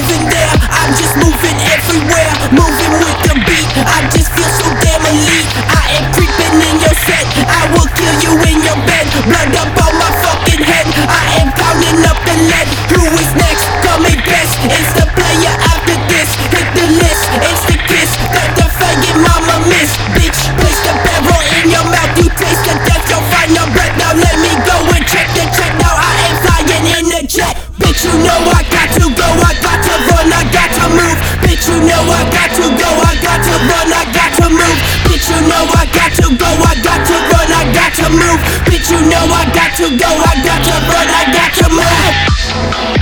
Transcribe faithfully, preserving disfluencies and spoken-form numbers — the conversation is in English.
moving there, I'm just moving everywhere, moving with the beat. I just feel so damn elite. I am creeping in your set, I will kill you in your bed. Blood up on my fucking head, I am counting up the lead. Who is next? Call me best. It's the player after this. Hit the list, it's the kiss that the faggot mama miss. Bitch, place the barrel in your mouth, you taste the death, you'll find your breath. Now let me go and check the check. Now I am flying in the jet. Bitch, you know I got to go, I got to run, I got to move. Bitch, you know I got to go, I got to run, I got to move. Bitch, you know I got to go, I got to run, I got to move. Bitch, you know I got to go, I got to run, I got to move.